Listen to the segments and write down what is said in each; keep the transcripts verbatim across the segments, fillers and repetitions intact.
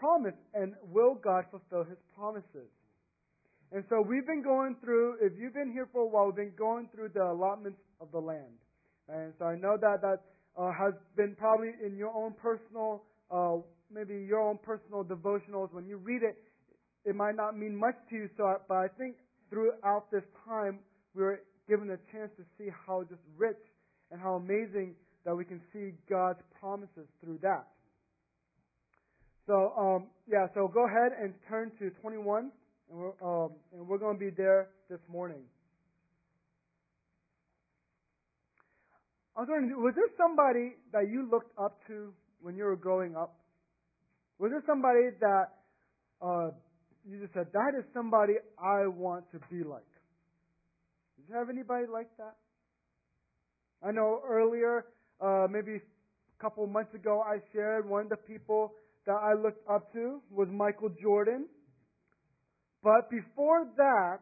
promise, and will God fulfill His promises? And so we've been going through, if you've been here for a while, we've been going through the allotments of the land. And so I know that that uh, has been probably in your own personal, uh, maybe your own personal devotionals. When you read it, it might not mean much to you. So, I, but I think throughout this time, we were given a chance to see how just rich and how amazing that we can see God's promises through that. So, um, yeah, so go ahead and turn to twenty-one, and we're, um, and we're going to be there this morning. I was wondering, was there somebody that you looked up to when you were growing up? Was there somebody that uh, you just said, that is somebody I want to be like? Did you have anybody like that? I know earlier, uh, maybe a couple months ago, I shared one of the people that I looked up to was Michael Jordan. But before that,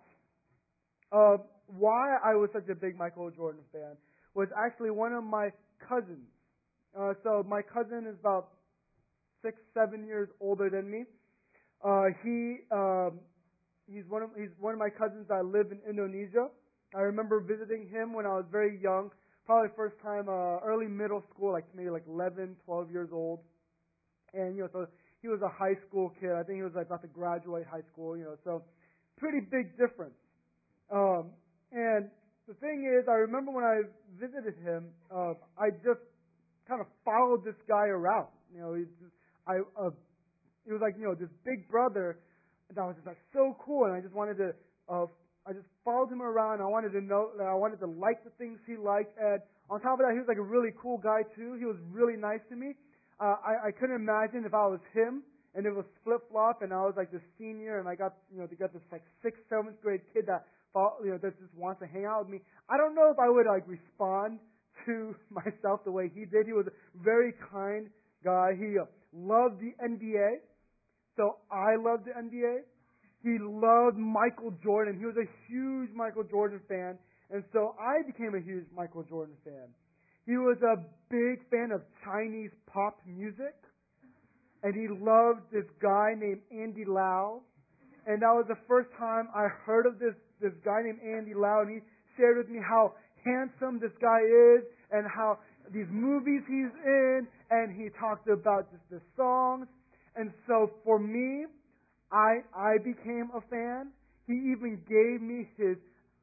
uh, why I was such a big Michael Jordan fan was actually one of my cousins. Uh, so my cousin is about six, seven years older than me. Uh, he um, he's one of he's one of my cousins that live in Indonesia. I remember visiting him when I was very young, probably first time uh, early middle school, like maybe like eleven, twelve years old. And, you know, so he was a high school kid. I think he was like about to graduate high school, you know, so pretty big difference. Um, and the thing is, I remember when I visited him, uh, I just kind of followed this guy around. You know, he just, I, uh, it was like, you know, this big brother that was just like so cool, and I just wanted to, uh, I just followed him around. I wanted to know, I wanted to like the things he liked, and on top of that, he was like a really cool guy too. He was really nice to me. Uh, I, I couldn't imagine if I was him and it was flip-flop and I was like the senior and I got, you know, they got this like sixth, seventh grade kid that, you know, that just wants to hang out with me. I don't know if I would like respond to myself the way he did. He was a very kind guy. He uh, loved the N B A. So I loved the N B A. He loved Michael Jordan. He was a huge Michael Jordan fan. And so I became a huge Michael Jordan fan. He was a big fan of Chinese pop music, and he loved this guy named Andy Lau. And that was the first time I heard of this, this guy named Andy Lau, and he shared with me how handsome this guy is and how these movies he's in, and he talked about just the songs. And so for me, I I became a fan. He even gave me his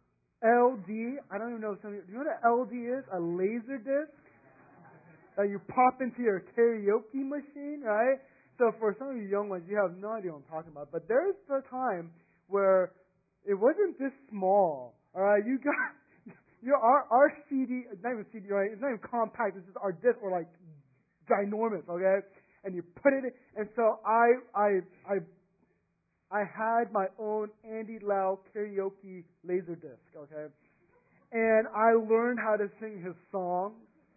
L D. I don't even know if some of you, do you know what an L D is? A laser disc that you pop into your karaoke machine, right? So for some of you young ones, you have no idea what I'm talking about. But there's a time where it wasn't this small. All right, you got your our our C D. It's not even C D, right? It's not even compact. It's just our disc were like ginormous. Okay, and you put it in, and so I I I. I had my own Andy Lau karaoke laser disc, okay? And I learned how to sing his songs.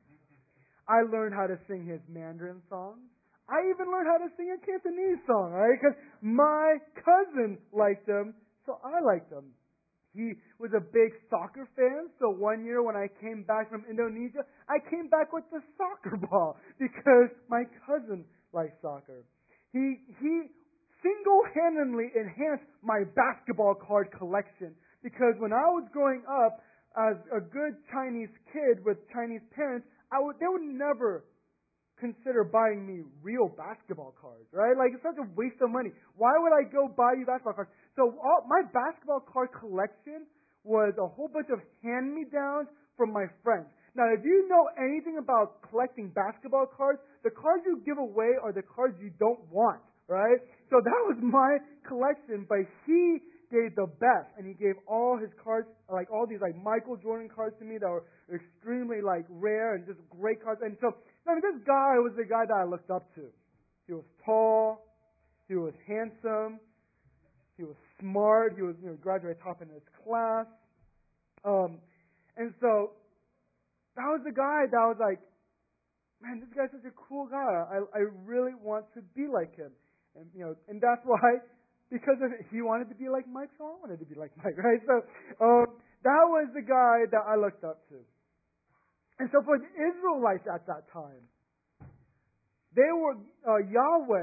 I learned how to sing his Mandarin songs. I even learned how to sing a Cantonese song, right? Because my cousin liked them, so I liked them. He was a big soccer fan, so one year when I came back from Indonesia, I came back with the soccer ball because my cousin liked soccer. He he single-handedly enhanced my basketball card collection because when I was growing up as a good Chinese kid with Chinese parents, I would they would never consider buying me real basketball cards, right? Like, it's such a waste of money. Why would I go buy you basketball cards? So all, my basketball card collection was a whole bunch of hand-me-downs from my friends. Now, if you know anything about collecting basketball cards, the cards you give away are the cards you don't want, right? So that was my collection, but he gave the best, and he gave all his cards, like all these like Michael Jordan cards to me that were extremely like rare and just great cards. And so, I mean, this guy was the guy that I looked up to. He was tall, he was handsome, he was smart, he was, you know, graduate top in his class. Um, and so that was the guy that was like, man, this guy's such a cool guy. I I really want to be like him. And you know, and that's why, because of it, he wanted to be like Mike, so I wanted to be like Mike, right? So um, that was the guy that I looked up to. And so for the Israelites at that time, they were uh, Yahweh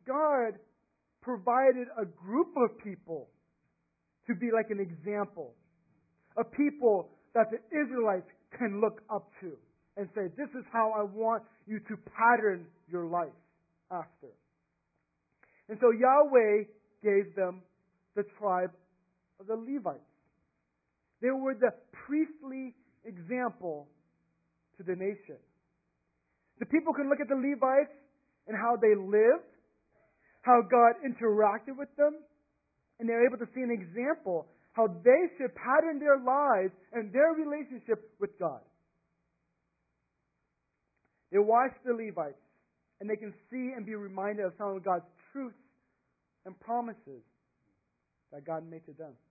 God provided a group of people to be like an example. A people that the Israelites can look up to and say, this is how I want you to pattern your life after. And so Yahweh gave them the tribe of the Levites. They were the priestly example to the nation. The people can look at the Levites and how they lived, how God interacted with them, and they're able to see an example how they should pattern their lives and their relationship with God. They watch the Levites, and they can see and be reminded of some of God's truths and promises that God made to them.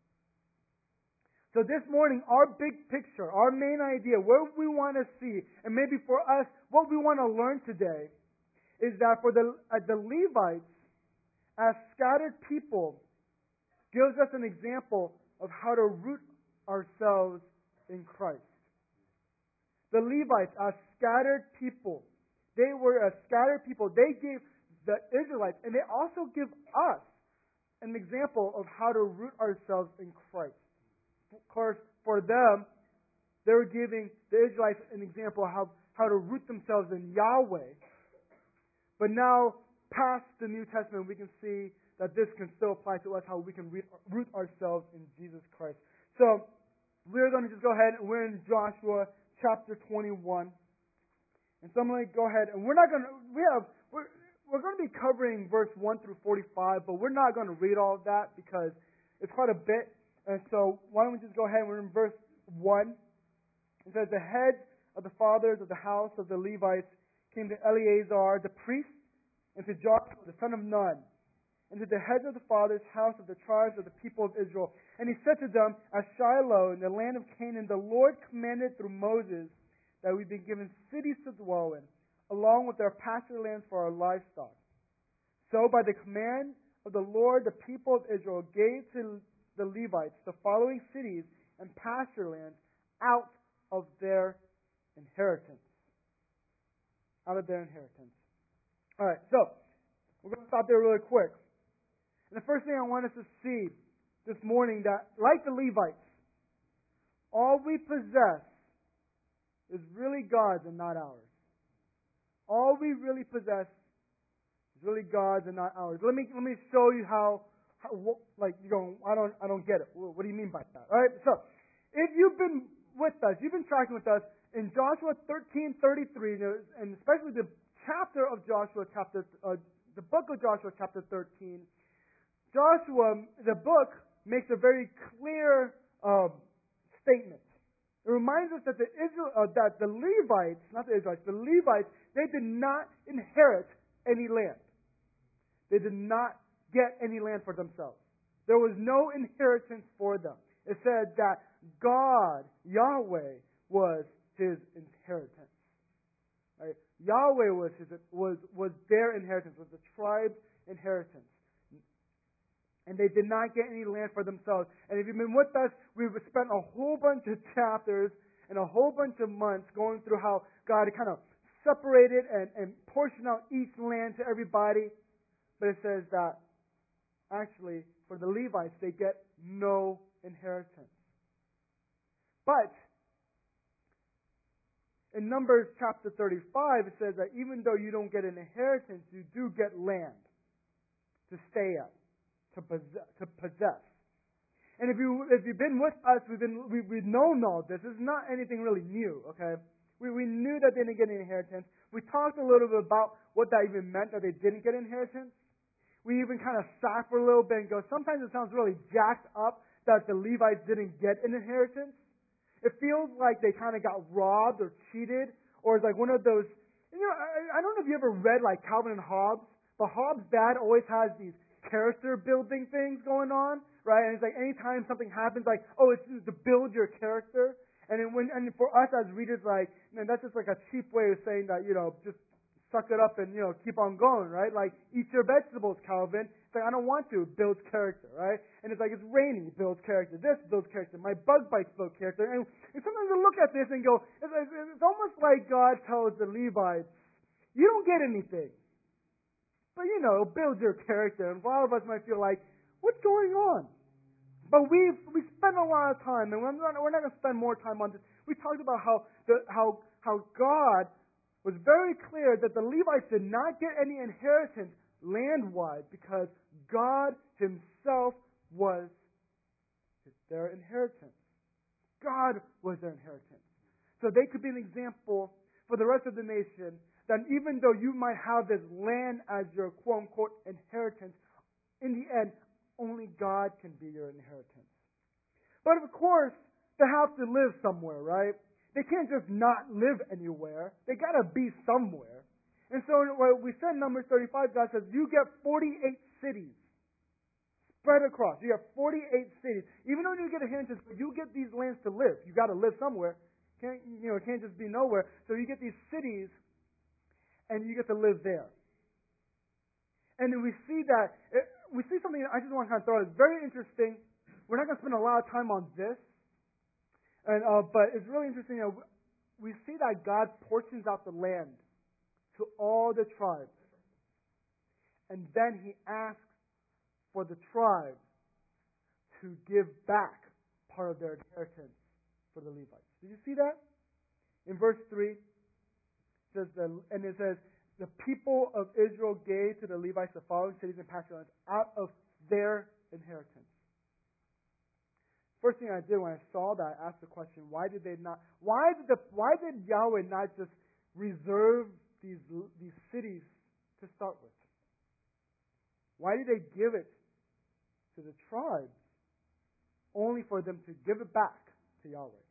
So this morning, our big picture, our main idea, what we want to see, and maybe for us, what we want to learn today, is that for the, uh, the Levites, as scattered people, gives us an example of how to root ourselves in Christ. The Levites, as scattered people, they were a scattered people. They gave the Israelites, and they also give us an example of how to root ourselves in Christ. Of course, for them, they were giving the Israelites an example of how, how to root themselves in Yahweh. But now, past the New Testament, we can see that this can still apply to us, how we can root ourselves in Jesus Christ. So, we're going to just go ahead and we're in Joshua chapter twenty-one. And so I'm going to go ahead, and we're not going to, we have, we're, we're going to be covering verse one through forty-five, but we're not going to read all of that because it's quite a bit. And so, why don't we just go ahead and we're in verse one. It says, the heads of the fathers of the house of the Levites came to Eleazar the priest, and to Joshua the son of Nun, and to the heads of the fathers' house of the tribes of the people of Israel. And he said to them, at Shiloh in the land of Canaan, the Lord commanded through Moses that we be given cities to dwell in, along with their pasture lands for our livestock. So by the command of the Lord, the people of Israel gave to the Levites the following cities and pasture lands out of their inheritance. Out of their inheritance. All right, so we're going to stop there really quick. And the first thing I want us to see this morning, that like the Levites, all we possess is really God's and not ours. All we really possess is really God's and not ours. Let me let me show you how, how like you go. I don't I don't get it. What do you mean by that? All right. So if you've been with us, you've been tracking with us in Joshua thirteen thirty-three, and especially the chapter of Joshua, chapter uh, the book of Joshua, chapter thirteen. Joshua, the book, makes a very clear uh, statement. It reminds us that the Israel, uh, that the Levites, not the Israelites, the Levites, they did not inherit any land. They did not get any land for themselves. There was no inheritance for them. It said that God, Yahweh, was his inheritance. Right? Yahweh was his, was was their inheritance, was the tribe's inheritance. And they did not get any land for themselves. And if you've been with us, we've spent a whole bunch of chapters and a whole bunch of months going through how God kind of separated and, and portioned out each land to everybody. But it says that actually, for the Levites, they get no inheritance. But in Numbers chapter thirty-five, it says that even though you don't get an inheritance, you do get land to stay at. To possess, to possess. And if you if you've been with us, we've been we, we've known all this. It's not anything really new, okay? We we knew that they didn't get an inheritance. We talked a little bit about what that even meant, that they didn't get inheritance. We even kind of sat for a little bit and go, sometimes it sounds really jacked up that the Levites didn't get an inheritance. It feels like they kind of got robbed or cheated, or it's like one of those. You know, I, I don't know if you ever read like Calvin and Hobbes, but Hobbes' dad always has these character building things going on, right? And it's like anytime something happens, like, oh, it's just to build your character. And then when, and for us as readers, like, man, that's just like a cheap way of saying that, you know, just suck it up and, you know, keep on going, right? Like, eat your vegetables, Calvin. It's like, I don't want to. It builds character, right? And it's like, it's raining, builds character. This builds character. My bug bites build character. And, and sometimes I look at this and go, it's, it's almost like God tells the Levites, you don't get anything. but you know, it builds your character. And a lot of us might feel like, what's going on? But we we spend a lot of time, and we're not, we're not going to spend more time on this. We talked about how the, how how God was very clear that the Levites did not get any inheritance land-wise because God Himself was their inheritance. God was their inheritance. So they could be an example for the rest of the nation that even though you might have this land as your quote-unquote inheritance, in the end, only God can be your inheritance. But of course, they have to live somewhere, right? They can't just not live anywhere. They got to be somewhere. And so what we said in Numbers thirty-five, God says, you get forty-eight cities spread across. You have forty-eight cities. Even though you get a inheritance, you get these lands to live. You got to live somewhere. Can't, you know, it can't just be nowhere. So you get these cities, and you get to live there. And then we see that, we see something that I just want to kind of throw out. It's very interesting. We're not going to spend a lot of time on this. And, uh, but it's really interesting. You know, we see that God portions out the land to all the tribes. And then He asks for the tribes to give back part of their inheritance for the Levites. Did you see that? In verse three, it says the, and it says, the people of Israel gave to the Levites the following cities and pasture lands out of their inheritance. First thing I did when I saw that, I asked the question, why did they not, why did the, why did Yahweh not just reserve these, these cities to start with? Why did they give it to the tribes only for them to give it back to Yahweh?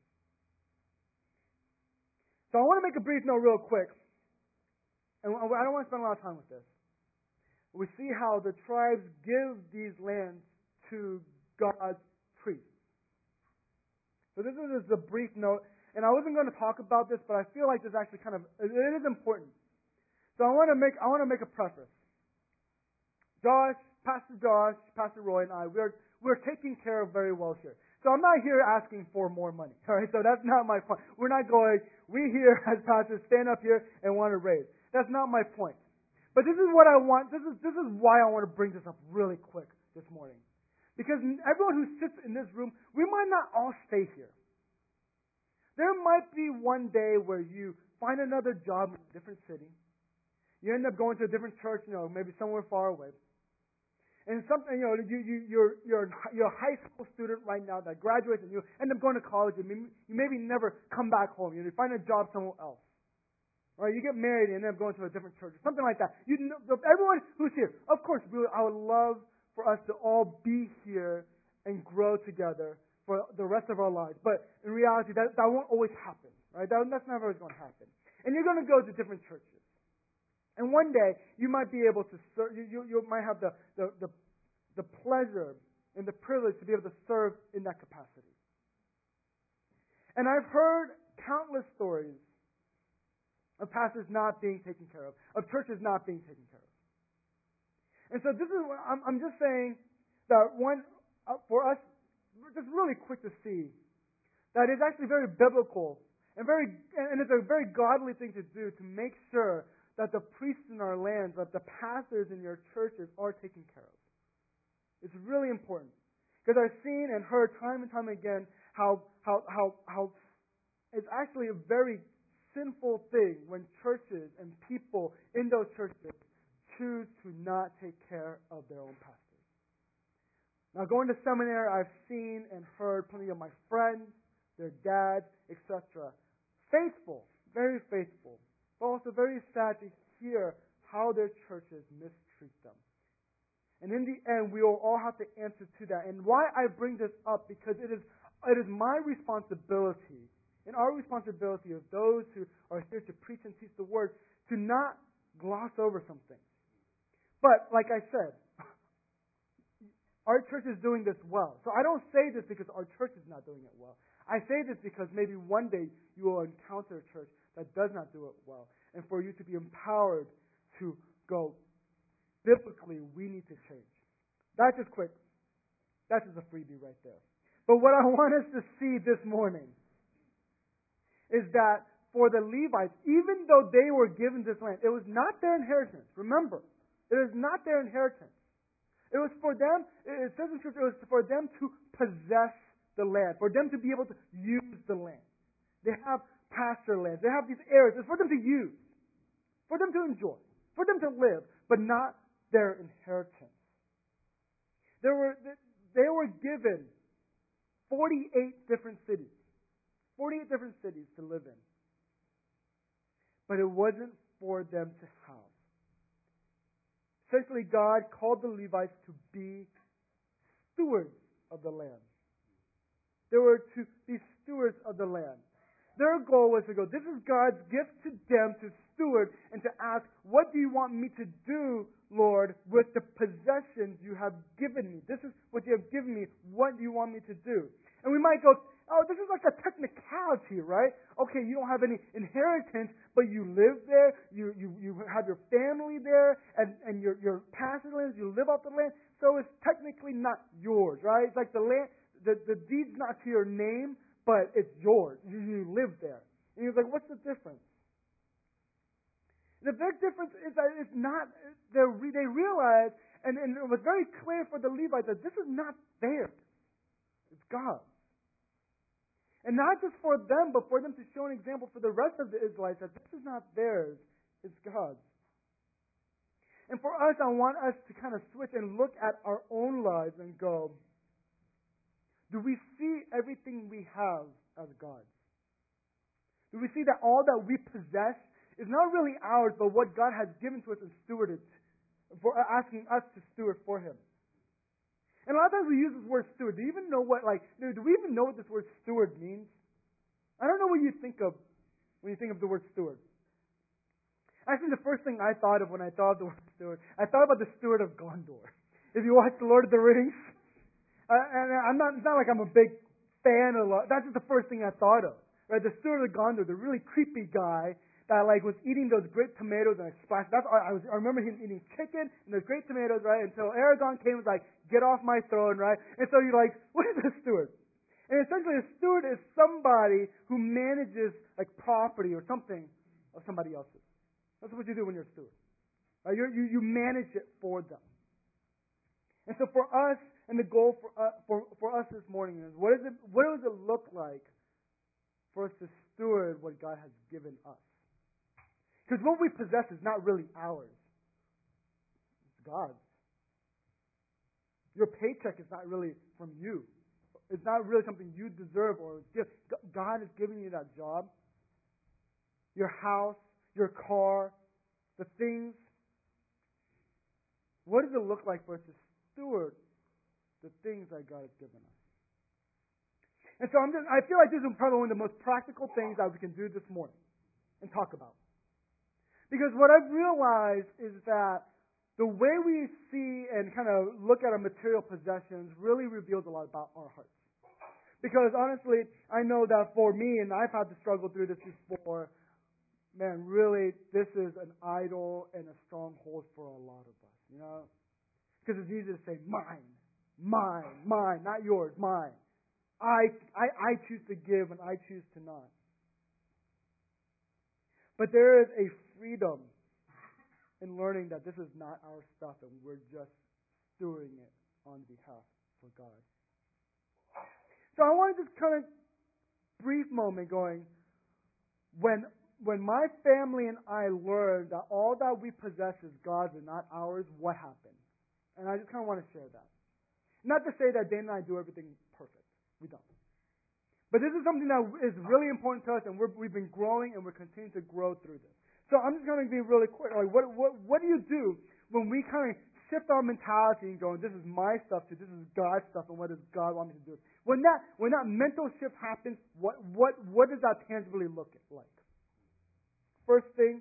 So I want to make a brief note real quick. And I don't want to spend a lot of time with this. We see how the tribes give these lands to God's priests. So this is just a brief note, and I wasn't going to talk about this, but I feel like this actually kind of it is important. So I want to make I want to make a preface. Josh, Pastor Josh, Pastor Roy, and I we're we're taken care of very well here. So I'm not here asking for more money. All right, so that's not my point. We're not going. We here as pastors stand up here and want to raise. That's not my point. But this is what I want. This is this is why I want to bring this up really quick this morning. Because everyone who sits in this room, we might not all stay here. There might be one day where you find another job in a different city. You end up going to a different church, you know, maybe somewhere far away. And something, you know, you, you, you're, you're, you're a high school student right now that graduates and you end up going to college and you maybe never come back home. You find a job somewhere else. Or you get married and end up going to a different church. Something like that. You know, everyone who's here, of course, we, I would love for us to all be here and grow together for the rest of our lives. But in reality, that, that won't always happen. Right? That, that's never always going to happen. And you're going to go to different churches. And one day, you might be able to serve, you, you, you might have the, the, the, the pleasure and the privilege to be able to serve in that capacity. And I've heard countless stories of pastors not being taken care of, of churches not being taken care of. And so this is what I'm, I'm just saying that one, uh, for us, just really quick to see that it's actually very biblical and very, and it's a very godly thing to do to make sure that the priests in our lands, that the pastors in your churches are taken care of. It's really important. Because I've seen and heard time and time again how, how, how, how it's actually a very sinful thing when churches and people in those churches choose to not take care of their own pastors. Now, going to seminary, I've seen and heard plenty of my friends, their dads, et cetera, faithful, very faithful, but also very sad to hear how their churches mistreat them. And in the end, we will all have to answer to that. And why I bring this up, because it is it is my responsibility and our responsibility of those who are here to preach and teach the word to not gloss over something. But, like I said, our church is doing this well. So I don't say this because our church is not doing it well. I say this because maybe one day you will encounter a church that does not do it well. And for you to be empowered to go, biblically, we need to change. That's just quick. That's just a freebie right there. But what I want us to see this morning is that for the Levites, even though they were given this land, it was not their inheritance. Remember, It is not their inheritance. It was for them, it says in Scripture, it was for them to possess the land, for them to be able to use the land. They have pasture lands. They have these areas. It's for them to use, for them to enjoy, for them to live, but not their inheritance. There were, they were given forty-eight different cities, forty-eight different cities to live in. But it wasn't for them to have. Essentially, God called the Levites to be stewards of the land. They were to be stewards of the land. Their goal was to go, this is God's gift to them to steward and to ask, what do you want me to do, Lord, with the possessions you have given me? This is what you have given me. What do you want me to do? And we might go, oh, this is like a technicality, right? Okay, you don't have any inheritance, but you live there, you you, you have your family there, and, and your, your pasture lands, you live off the land, so it's technically not yours, right? It's like the land, the, the deed's not to your name, but it's yours. You, you live there. And he's like, what's the difference? The big difference is that it's not, they realize, and, and it was very clear for the Levites that this is not theirs. It's God's. And not just for them, but for them to show an example for the rest of the Israelites that this is not theirs, it's God's. And for us, I want us to kind of switch and look at our own lives and go, do we see everything we have as God's? Do we see that all that we possess is not really ours, but what God has given to us and stewarded, for asking us to steward for Him? And a lot of times we use this word steward. Do you even know what, like, do we even know what this word steward means? I don't know what you think of when you think of the word steward. Actually, the first thing I thought of when I thought of the word steward, I thought about the steward of Gondor. If you watch The Lord of the Rings, uh, and I'm not, it's not like I'm a big fan of, that's just the first thing I thought of. Right? The steward of Gondor, the really creepy guy that like was eating those great tomatoes and like splashed. That's I was. I remember him eating chicken and those great tomatoes, right? Until Aragorn came and was like, "Get off my throne," right? And so you're like, "What is a steward?" And essentially, a steward is somebody who manages like property or something of somebody else's. That's what you do when you're a steward. Right? You're, you you manage it for them. And so for us, and the goal for uh, for for us this morning is what is it? What does it look like for us to steward what God has given us? Because what we possess is not really ours. It's God's. Your paycheck is not really from you. It's not really something you deserve or gift. God has given you that job, your house, your car, the things. What does it look like for us to steward the things that God has given us? And so I'm just, I feel like this is probably one of the most practical things that we can do this morning and talk about. Because what I've realized is that the way we see and kind of look at our material possessions really reveals a lot about our hearts. Because honestly, I know that for me, and I've had to struggle through this before, man, really, this is an idol and a stronghold for a lot of us, you know? Because it's easy to say, mine, mine, mine, not yours, mine. I, I, I choose to give and I choose to not. But there is a freedom in learning that this is not our stuff and we're just stewarding it on behalf for God. So I want to just kind of brief moment going, when when my family and I learned that all that we possess is God's and not ours, what happened? And I just kind of want to share that. Not to say that Dana and I do everything perfect. We don't. But this is something that is really important to us, and we're, we've been growing, and we're continuing to grow through this. So I'm just going to be really quick. Like, what what what do you do when we kind of shift our mentality and go, this is my stuff to this is God's stuff, and what does God want me to do? When that when that mental shift happens, what what what does that tangibly look like? First thing,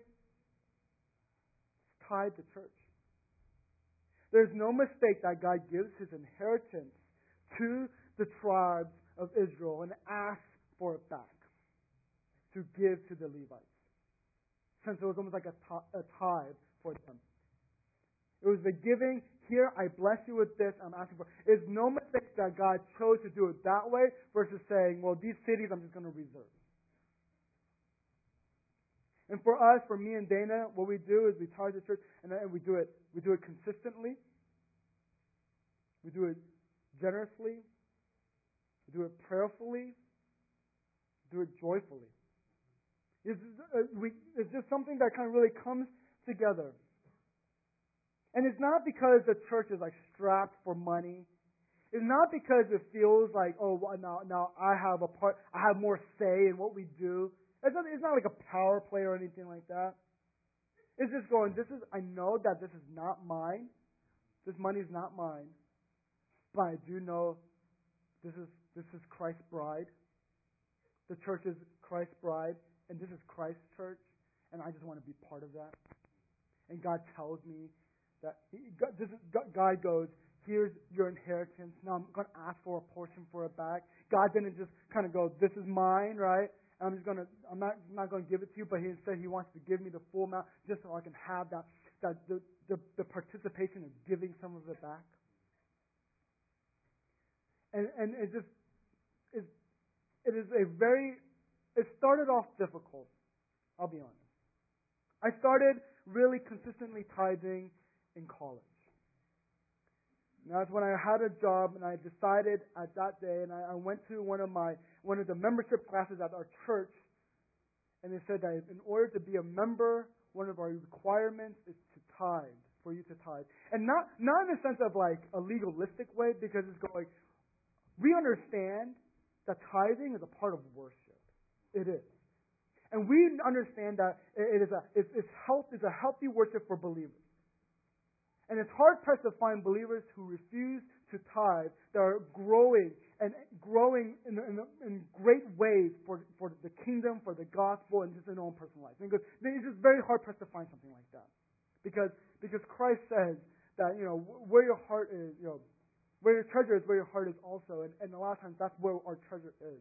it's tied to church. There's no mistake that God gives His inheritance to the tribes of Israel and asks for it back to give to the Levites. Since it was almost like a, t- a tithe for them. It was the giving, here I bless you with this, I'm asking for. It's no mistake that God chose to do it that way versus saying, well, these cities I'm just going to reserve. And for us, for me and Dana, what we do is we tithe the church, and then we do it. We do it consistently. We do it generously. We do it prayerfully. We do it joyfully. It's, uh, we, it's just something that kind of really comes together. And it's not because the church is like strapped for money. It's not because it feels like, oh, well, now now I have a part, I have more say in what we do. It's not, it's not like a power play or anything like that. It's just going, this is, I know that this is not mine. This money is not mine. But I do know this is this is Christ's bride. The church is Christ's bride, and this is Christ's church, and I just want to be part of that. And God tells me that he, God, this is, God goes, here's your inheritance. Now I'm going to ask for a portion for it back. God didn't just kind of go, this is mine, right? I'm just gonna. I'm not I'm not gonna give it to you, but He said He wants to give me the full amount, just so I can have that that the the, the participation of giving some of it back. And and it just is it is a very. It started off difficult. I'll be honest. I started really consistently tithing in college. And that's when I had a job, and I decided at that day, and I, I went to one of my one of the membership classes at our church, and they said that in order to be a member, one of our requirements is to tithe, for you to tithe, and not not in the sense of like a legalistic way, because it's going. We understand that tithing is a part of worship. It is, and we understand that it is a it's, it's health is a healthy worship for believers. And it's hard-pressed to find believers who refuse to tithe that are growing and growing in, in, in great ways for, for the kingdom, for the gospel, and just in their own personal life. Because it's just very hard-pressed to find something like that. Because because Christ says that, you know, where your heart is, you know, where your treasure is, where your heart is also. And, and a lot of times that's where our treasure is.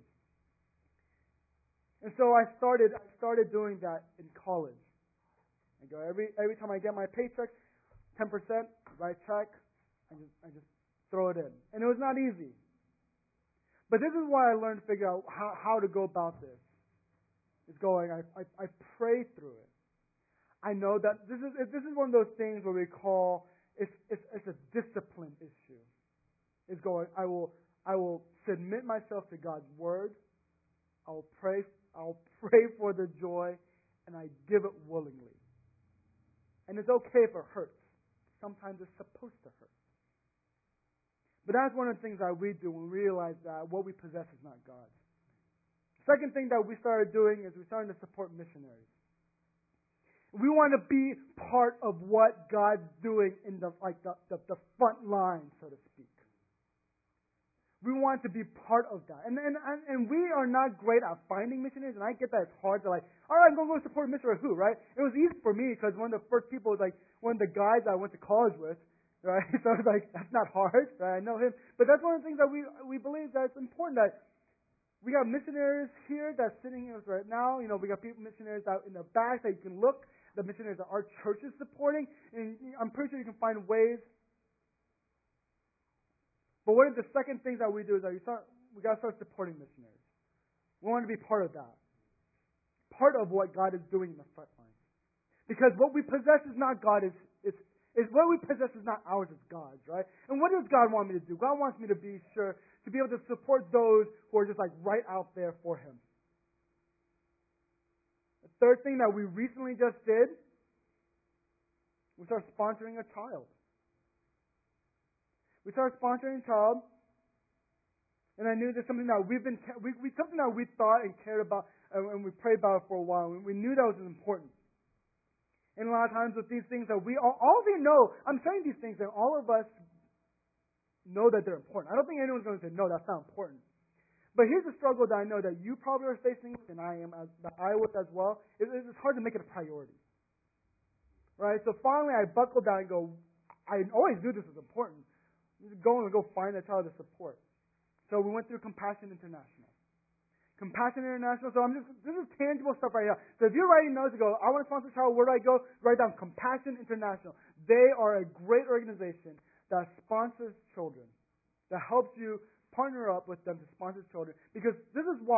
And so I started I started doing that in college. I go every every time I get my paycheck, ten percent, write check, I just I just throw it in. And it was not easy. But this is why I learned to figure out how, how to go about this. It's going, I, I I pray through it. I know that this is this is one of those things where we call it's it's it's a discipline issue. It's going, I will I will submit myself to God's word. I will pray I'll pray for the joy, and I give it willingly. And it's okay if it hurts. Sometimes it's supposed to hurt. But that's one of the things that we do when we realize that what we possess is not God's. Second thing that we started doing is we started to support missionaries. We want to be part of what God's doing in the like the, the, the front line, so to speak. We want to be part of that. And, and and and we are not great at finding missionaries, and I get that it's hard to like, all right, I'm going to go support a missionary who, right? It was easy for me because one of the first people was like one of the guys I went to college with, right? So I was like, that's not hard, right? I know him. But that's one of the things that we we believe that it's important that we got missionaries here that's sitting here right now. You know, we got people missionaries out in the back that you can look, the missionaries that our church is supporting, and I'm pretty sure you can find ways. But one of the second things that we do is that we start we gotta start supporting missionaries. We want to be part of that. Part of what God is doing in the front line. Because what we possess is not God, is is is what we possess is not ours, it's God's, right? And what does God want me to do? God wants me to be sure to be able to support those who are just like right out there for Him. The third thing that we recently just did was start sponsoring a child. We started sponsoring a child, and I knew there's something that we've been we, we something that we thought and cared about, and, and we prayed about it for a while. And we knew that was important. And a lot of times with these things that we all, all of you know, I'm saying these things, and all of us know that they're important. I don't think anyone's going to say no, that's not important. But here's the struggle that I know that you probably are facing, and I am, as, that I was as well. It, it's hard to make it a priority, right? So finally, I buckled down and go. I always knew this was important. Just go and go find a child to support. So we went through Compassion International. Compassion International, so I'm just, this is tangible stuff right here. So if you're writing notes to go, I want to sponsor a child, where do I go? Write down Compassion International. They are a great organization that sponsors children, that helps you partner up with them to sponsor children. Because this is why.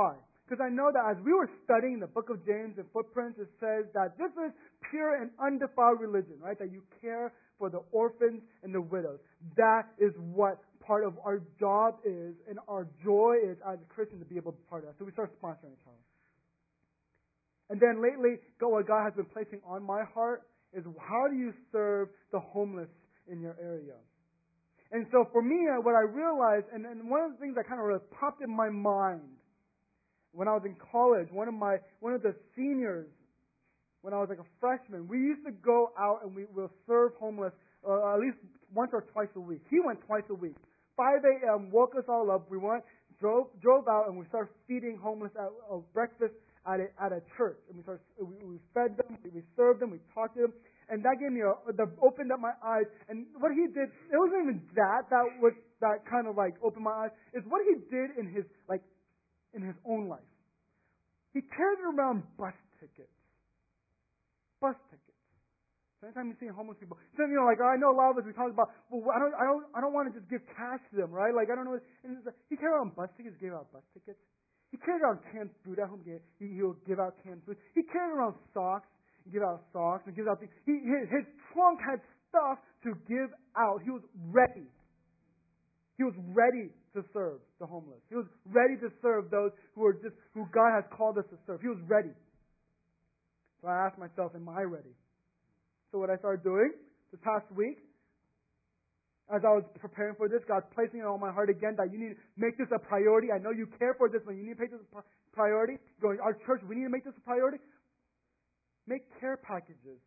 Because I know that as we were studying the book of James and Footprints, it says that this is pure and undefiled religion, right? That you care for the orphans and the widows. That is what part of our job is and our joy is as a Christian to be able to be part of that. So we start sponsoring each other. And then lately, what God has been placing on my heart is how do you serve the homeless in your area? And so for me, what I realized, and, and one of the things that kind of really popped in my mind when I was in college, one of my one of the seniors, when I was like a freshman, we used to go out and we will serve homeless uh, at least once or twice a week. He went twice a week. five a.m. woke us all up. We went, drove drove out, and we started feeding homeless at uh, breakfast at a at a church. And we started we, we fed them, we served them, we talked to them, and that gave me a that opened up my eyes. And what he did, it wasn't even that that was that kind of like opened my eyes. It's what he did in his like. in his own life. He carried around bus tickets. Bus tickets. So anytime you see homeless people, so, you know, like I know a lot of us we talk about, well, I don't, I don't, I don't want to just give cash to them, right? Like I don't know. And like, he carried around bus tickets, gave out bus tickets. He carried around canned food at home. He he would give out canned food. He carried around socks, give out socks, and give out things. He his, his trunk had stuff to give out. He was ready. He was ready to serve the homeless. He was ready to serve those who are just who God has called us to serve. He was ready. So I asked myself, am I ready? So what I started doing this past week, as I was preparing for this, God's placing it on my heart again that you need to make this a priority. I know you care for this one. You need to make this a priority. Going, our church, we need to make this a priority. Make care packages.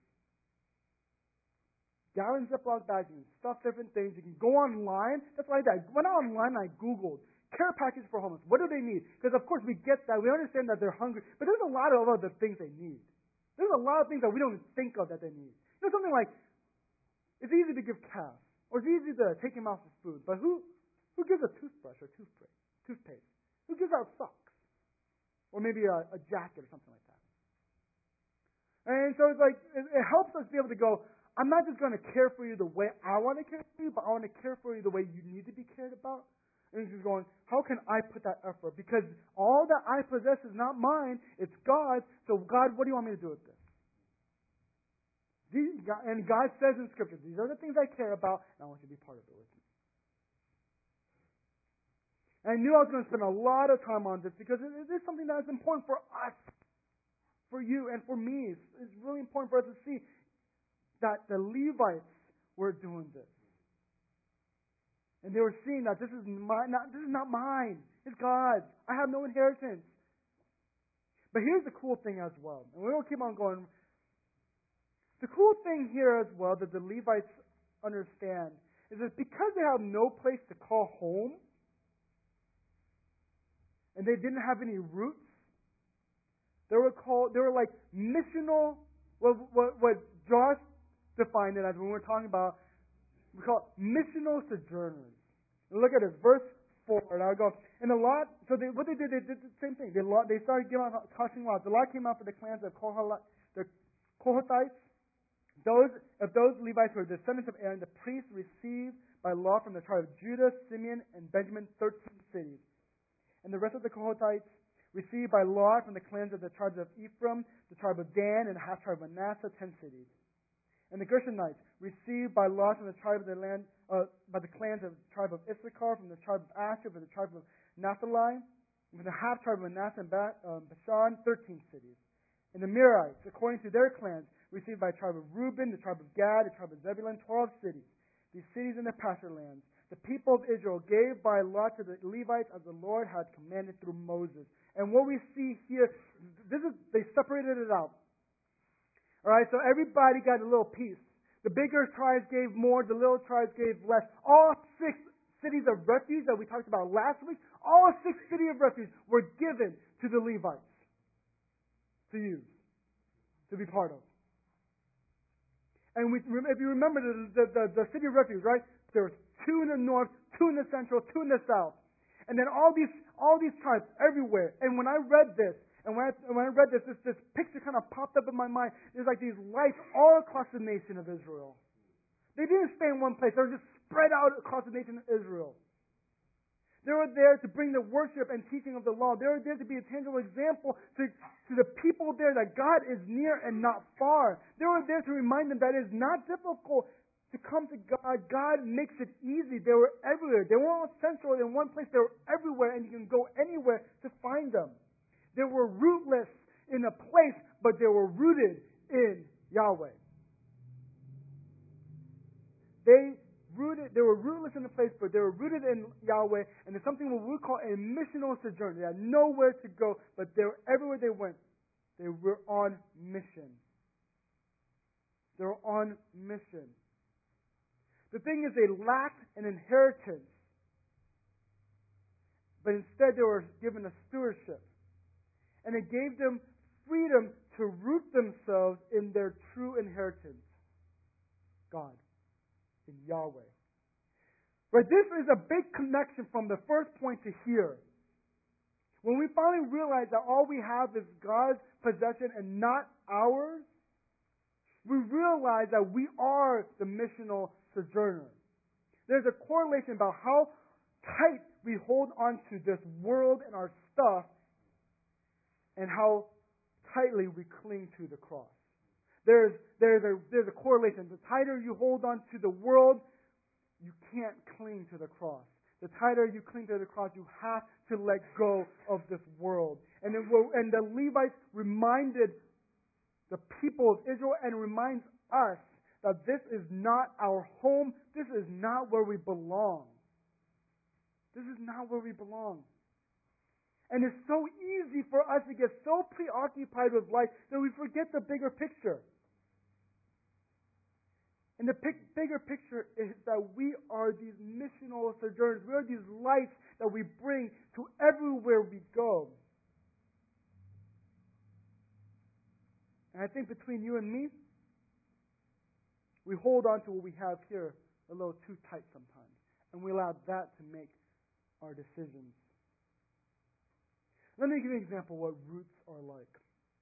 Gallon Ziploc bags and stuff, different things. You can go online. That's why I did. I went online and I Googled care package for homeless. What do they need? Because of course we get that. We understand that they're hungry. But there's a lot of other things they need. There's a lot of things that we don't even think of that they need. You know, something like, it's easy to give cash. Or it's easy to take him out for food. But who who gives a toothbrush or toothpaste? Toothpaste? Who gives out socks? Or maybe a, a jacket or something like that. And so it's like, it, it helps us be able to go, I'm not just going to care for you the way I want to care for you, but I want to care for you the way you need to be cared about. And he's just going, how can I put that effort? Because all that I possess is not mine, it's God's. So God, what do you want me to do with this? These, and God says in Scripture, these are the things I care about, and I want you to be part of it with me. And I knew I was going to spend a lot of time on this because it, it is something that is important for us, for you, and for me. It's, it's really important for us to see that the Levites were doing this. And they were seeing that this is my, not this is not mine. It's God's. I have no inheritance. But here's the cool thing as well. And we'll keep on going. The cool thing here as well that the Levites understand is that because they have no place to call home and they didn't have any roots, they were called they were like missional what what, what Josh define it as when we're talking about, we call it missional sojourners. And look at this, verse four, and I'll go, and a lot, so they, what they did, they did the same thing. They, they started giving out, casting lots. The lot came out for the clans of the Kohathites. Those, if those Levites were descendants of Aaron, the priests received by law from the tribe of Judah, Simeon, and Benjamin, thirteen cities. And the rest of the Kohathites received by law from the clans of the tribes of Ephraim, the tribe of Dan, and the half tribe of Manasseh, ten cities. And the Gershonites received by law from the tribe of the land, uh, by the clans of the tribe of Issachar, from the tribe of Asher, from the tribe of Naphtali, and from the half tribe of Manasseh and um, Bashan, thirteen cities. And the Merites, according to their clans, received by the tribe of Reuben, the tribe of Gad, the tribe of Zebulun, twelve cities. These cities in their pasture lands. The people of Israel gave by law to the Levites as the Lord had commanded through Moses. And what we see here, this is they separated it out. All right, so everybody got a little piece. The bigger tribes gave more, the little tribes gave less. All six cities of refuge that we talked about last week, all six cities of refuge were given to the Levites to use, to be part of. And we, if you remember the, the, the, the city of refuge, right? There was two in the north, two in the central, two in the south. And then all these all these tribes everywhere. And when I read this, And when I, when I read this, this, this picture kind of popped up in my mind. There's like these lights all across the nation of Israel. They didn't stay in one place. They were just spread out across the nation of Israel. They were there to bring the worship and teaching of the law. They were there to be a tangible example to, to the people there that God is near and not far. They were there to remind them that it is not difficult to come to God. God makes it easy. They were everywhere. They weren't central in one place. They were everywhere, and you can go anywhere to find them. They were rootless in a place, but they were rooted in Yahweh. They rooted. They were rootless in the place, but they were rooted in Yahweh, and it's something what we call a missional sojourn. They had nowhere to go, but they were everywhere they went. They were on mission. They were on mission. The thing is, they lacked an inheritance, but instead they were given a stewardship, and it gave them freedom to root themselves in their true inheritance, God, in Yahweh. But this is a big connection from the first point to here. When we finally realize that all we have is God's possession and not ours, we realize that we are the missional sojourner. There's a correlation about how tight we hold on to this world and our stuff and how tightly we cling to the cross. There's, there's, a, there's a correlation. The tighter you hold on to the world, you can't cling to the cross. The tighter you cling to the cross, you have to let go of this world. And, it will, and the Levites reminded the people of Israel and reminds us that this is not our home. This is not where we belong. This is not where we belong. And it's so easy for us to get so preoccupied with life that we forget the bigger picture. And the pic- bigger picture is that we are these missional sojourners. We are these lights that we bring to everywhere we go. And I think between you and me, we hold on to what we have here a little too tight sometimes. And we allow that to make our decisions. Let me give you an example of what roots are like.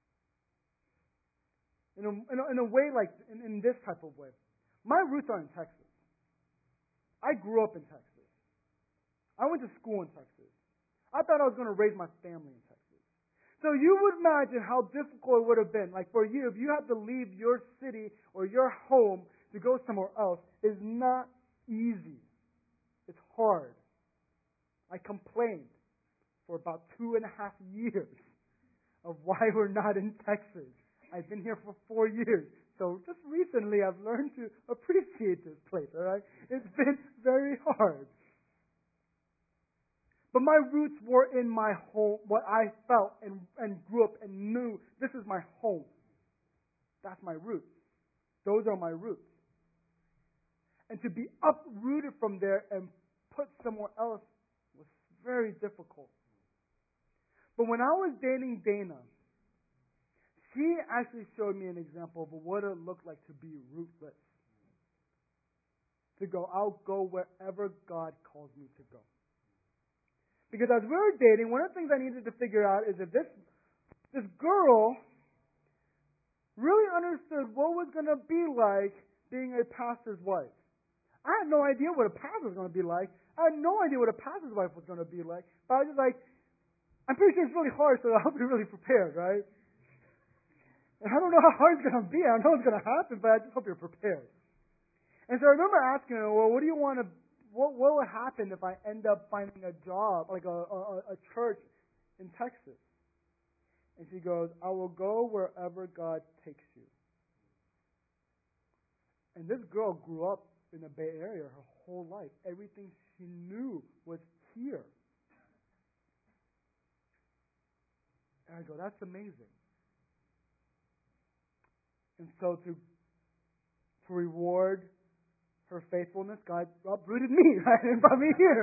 In a, in a, in a way like, in, in this type of way. My roots are in Texas. I grew up in Texas. I went to school in Texas. I thought I was going to raise my family in Texas. So you would imagine how difficult it would have been. Like for you, if you had to leave your city or your home to go somewhere else, it's not easy. It's hard. I complained for about two and a half years of why we're not in Texas. I've been here for four years. So just recently I've learned to appreciate this place, all right? It's been very hard. But my roots were in my home, what I felt and, and grew up and knew this is my home. That's my roots. Those are my roots. And to be uprooted from there and put somewhere else was very difficult. But when I was dating Dana, she actually showed me an example of what it looked like to be rootless. To go, I'll go wherever God calls me to go. Because as we were dating, one of the things I needed to figure out is if this this girl really understood what was going to be like being a pastor's wife. I had no idea what a pastor was going to be like. I had no idea what a pastor's wife was going to be like. But I was just like, I'm pretty sure it's really hard, so I hope you're really prepared, right? And I don't know how hard it's going to be. I know it's going to happen, but I just hope you're prepared. And so I remember asking her, well, what do you want to, what, what will happen if I end up finding a job, like a, a, a church in Texas? And she goes, I will go wherever God takes you. And this girl grew up in the Bay Area her whole life. Everything she knew was here. And I go, that's amazing. And so to to reward her faithfulness, God uprooted me, right, and brought me here.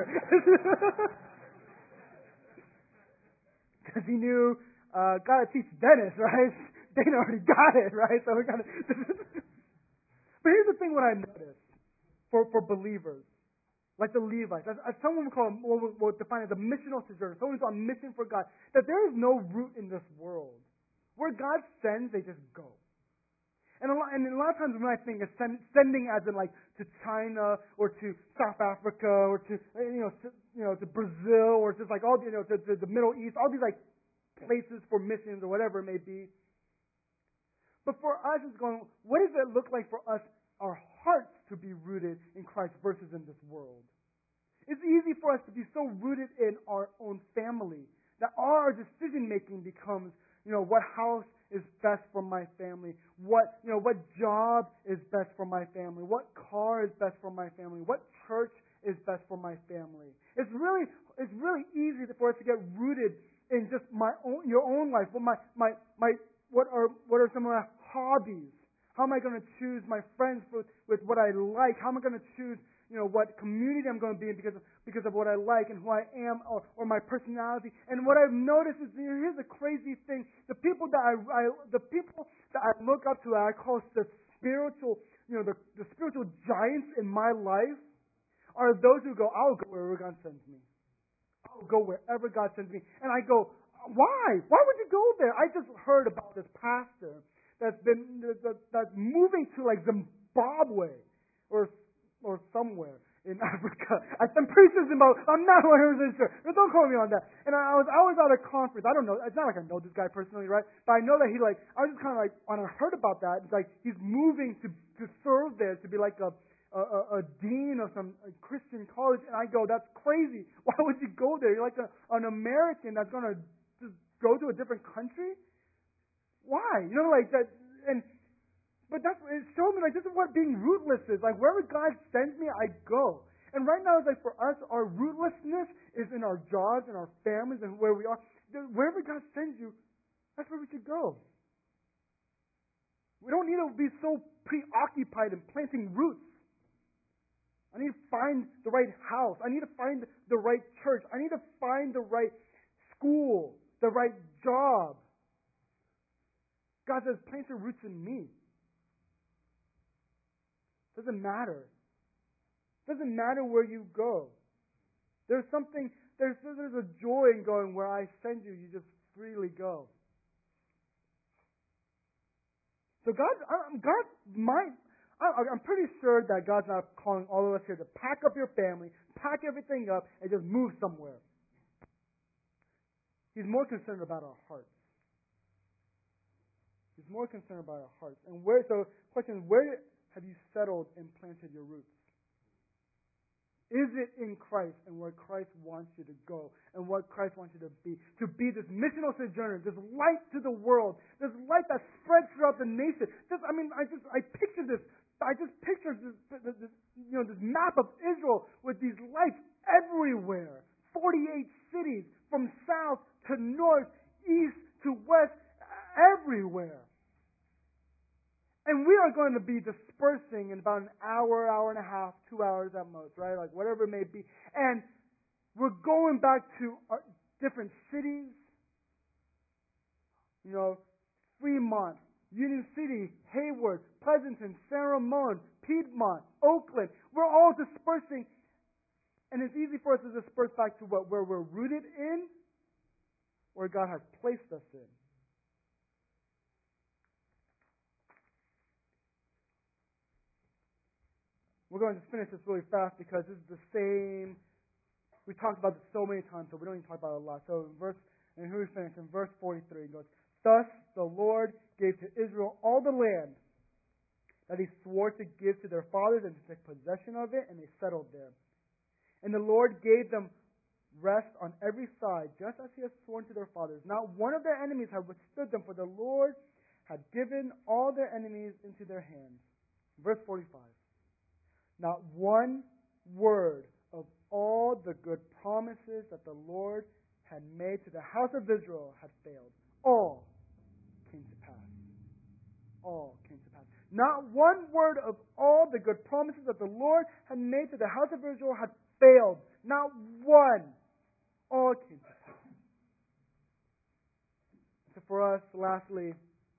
Because he knew, uh, God teach Dennis, right? Dana already got it, right? So we got to. But here's the thing: what I noticed for for believers, like the Levites, as, as someone would call them, what we would define as a missional sojourner, someone who's on mission for God, that there is no root in this world. Where God sends, they just go. And a lot, and a lot of times when I think of send, sending as in like to China or to South Africa or to you know to, you know to Brazil or just like all you know to, to the Middle East, all these like places for missions or whatever it may be. But for us, it's going. What does it look like for us, our hearts to be rooted in Christ versus in this world? It's easy for us to be so rooted in our own family that our decision making becomes, you know, what house is best for my family, what you know, what job is best for my family, what car is best for my family, what church is best for my family. It's really, it's really easy for us to get rooted in just my own, your own life. What my, my, my, what are, what are some of my hobbies? How am I going to choose my friends with, with what I like? How am I going to choose, you know, what community I'm going to be in because of, because of what I like and who I am or, or my personality? And what I've noticed is, you know, here's the crazy thing: the people that I, I the people that I look up to, I call the spiritual, you know, the, the spiritual giants in my life, are those who go, I'll go wherever God sends me. I'll go wherever God sends me. And I go, why? Why would you go there? I just heard about this pastor that's been that, that's moving to like Zimbabwe or or somewhere in Africa. I'm pretty sure Zimbabwe. I'm not one hundred percent sure. But don't quote me on that. And I was I was at a conference. I don't know. It's not like I know this guy personally, right? But I know that he like. I was just kind of like when I heard about that, it's like he's moving to to serve there to be like a a, a, a dean of some a Christian college. And I go, that's crazy. Why would you go there? You're like a, an American that's gonna just go to a different country. Why? You know, like that. And but that's it showed me like this is what being rootless is. Like wherever God sends me, I go. And right now, it's like for us, our rootlessness is in our jobs and our families and where we are. Wherever God sends you, that's where we should go. We don't need to be so preoccupied in planting roots. I need to find the right house. I need to find the right church. I need to find the right school, the right job. God says, plant your roots in me. Doesn't matter. Doesn't matter where you go. There's something, there's, there's a joy in going where I send you, you just freely go. So God, God might, I'm pretty sure that God's not calling all of us here to pack up your family, pack everything up, and just move somewhere. He's more concerned about our hearts. He's more concerned about our hearts. And where, so, question is, where have you settled and planted your roots? Is it in Christ and where Christ wants you to go and what Christ wants you to be? To be this missional sojourner, this light to the world, this light that spreads throughout the nation. This, I mean, I just, I picture this, I just picture this, this, this, you know, this map of Israel with these lights everywhere. forty-eight cities from south to north, east to west, everywhere. And we are going to be dispersing in about an hour, hour and a half, two hours at most, right? Like whatever it may be. And we're going back to our different cities. You know, Fremont, Union City, Hayward, Pleasanton, San Ramon, Piedmont, Oakland. We're all dispersing. And it's easy for us to disperse back to what where we're rooted in, where God has placed us in. We're going to just finish this really fast because this is the same. We talked about this so many times, so we don't even talk about it a lot. So in verse, and here we finish in verse forty-three. It goes, "Thus the Lord gave to Israel all the land that He swore to give to their fathers, and to take possession of it, and they settled there. And the Lord gave them rest on every side, just as He had sworn to their fathers. Not one of their enemies had withstood them, for the Lord had given all their enemies into their hands." Verse forty-five. "Not one word of all the good promises that the Lord had made to the house of Israel had failed. All came to pass." All came to pass. Not one word of all the good promises that the Lord had made to the house of Israel had failed. Not one. All came to pass. So for us, lastly,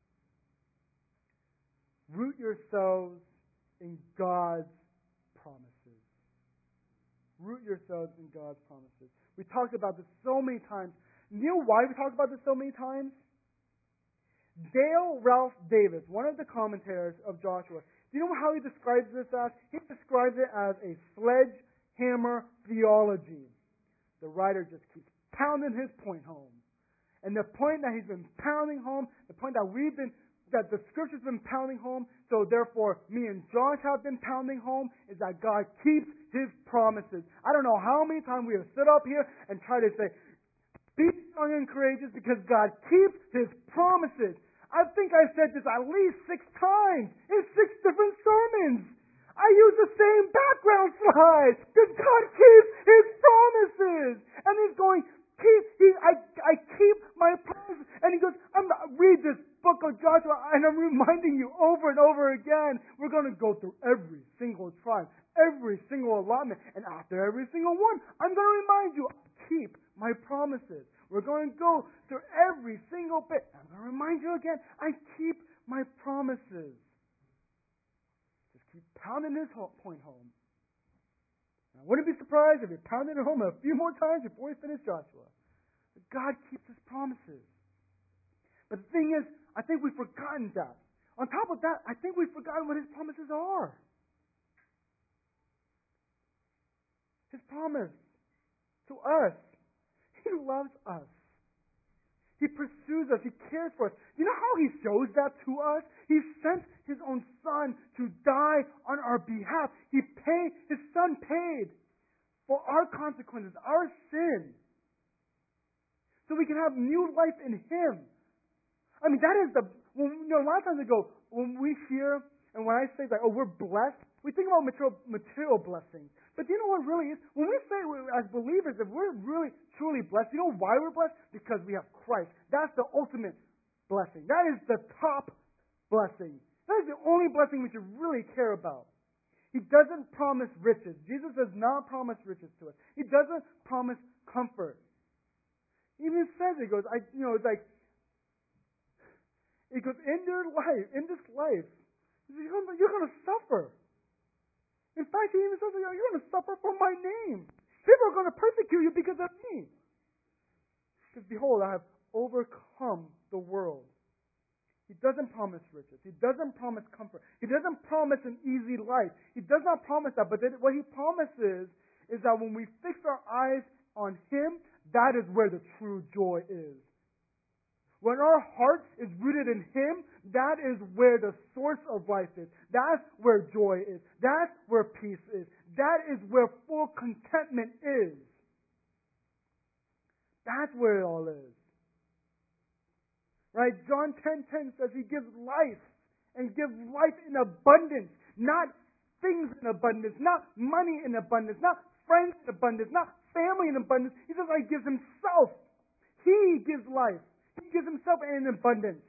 root yourselves in God's promises. Root yourselves in God's promises. We talked about this so many times. You know why we talked about this so many times? Dale Ralph Davis, one of the commentators of Joshua, do you know how he describes this as? He describes it as a sledgehammer theology. The writer just keeps pounding his point home. And the point that he's been pounding home, the point that we've been, that the Scripture's been pounding home, so therefore me and Josh have been pounding home, is that God keeps His promises. I don't know how many times we have stood up here and tried to say, be strong and courageous because God keeps His promises. I think I said this at least six times in six different sermons. I use the same background slide because God keeps His promises. And He's going, keep, he, I, I keep my promises. And He goes, I'm not, read this book of Joshua and I'm reminding you over and over again, we're going to go through every single tribe, every single allotment. And after every single one, I'm going to remind you, keep my promises. We're going to go through every single bit. I'm going to remind you again, I keep my promises. Just keep pounding this point home. And I wouldn't be surprised if you pounded it home a few more times before we finish Joshua. But God keeps His promises. But the thing is, I think we've forgotten that. On top of that, I think we've forgotten what His promises are. His promise to us. He loves us. He pursues us. He cares for us. You know how He shows that to us? He sent His own Son to die on our behalf. He paid, His Son paid for our consequences, our sin, so we can have new life in Him. I mean, that is the, when, you know, a lot of times ago, when we hear, and when I say that, oh, we're blessed, we think about material, material blessings. But do you know what really is? When we say we're, as believers, if we're really, truly blessed, you know why we're blessed? Because we have Christ. That's the ultimate blessing. That is the top blessing. That is the only blessing we should really care about. He doesn't promise riches. Jesus does not promise riches to us. He doesn't promise comfort. He even says, He goes, I, you know, it's like, He goes, in your life, in this life, you're going, you're going to suffer. In fact, He even says, you're going to suffer for my name. People are going to persecute you because of me. Because behold, I have overcome the world. He doesn't promise riches. He doesn't promise comfort. He doesn't promise an easy life. He does not promise that. But then what He promises is that when we fix our eyes on Him, that is where the true joy is. When our heart is rooted in Him, that is where the source of life is. That's where joy is. That's where peace is. That is where full contentment is. That's where it all is. Right? John ten ten says He gives life and gives life in abundance. Not things in abundance, not money in abundance, not friends in abundance, not family in abundance. He says He gives Himself. He gives life. He gives Himself in abundance.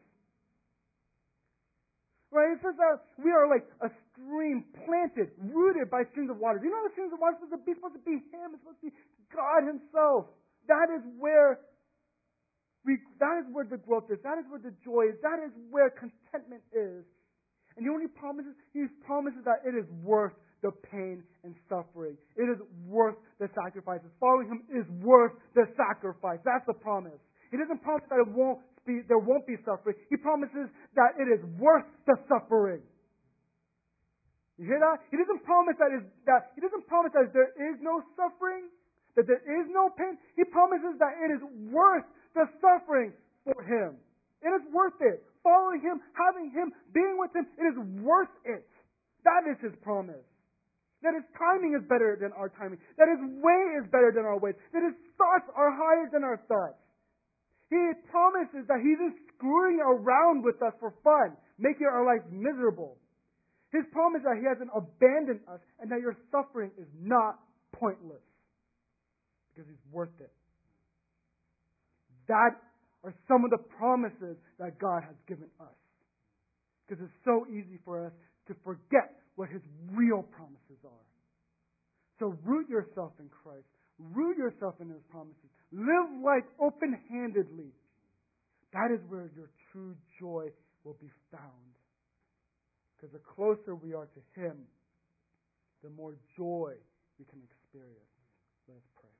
Right? It says that we are like a stream planted, rooted by streams of water. Do you know the streams of water are supposed to be? It's supposed to be Him. It's supposed to be God Himself. That is where we. That is where the growth is. That is where the joy is. That is where contentment is. And you know what He promises? He promises that it is worth the pain and suffering. It is worth the sacrifices. Following Him is worth the sacrifice. That's the promise. He doesn't promise that it won't be, there won't be suffering. He promises that it is worth the suffering. You hear that? He doesn't promise that, is, that He doesn't promise that there is no suffering, that there is no pain. He promises that it is worth the suffering for Him. It is worth it. Following Him, having Him, being with Him, it is worth it. That is His promise. That His timing is better than our timing. That His way is better than our ways. That His thoughts are higher than our thoughts. He promises that He isn't screwing around with us for fun, making our life miserable. His promise that He hasn't abandoned us and that your suffering is not pointless because He's worth it. That are some of the promises that God has given us. Because it's so easy for us to forget what His real promises are. So root yourself in Christ. Root yourself in His promises. Live life open-handedly. That is where your true joy will be found. Because the closer we are to Him, the more joy we can experience. Let us pray.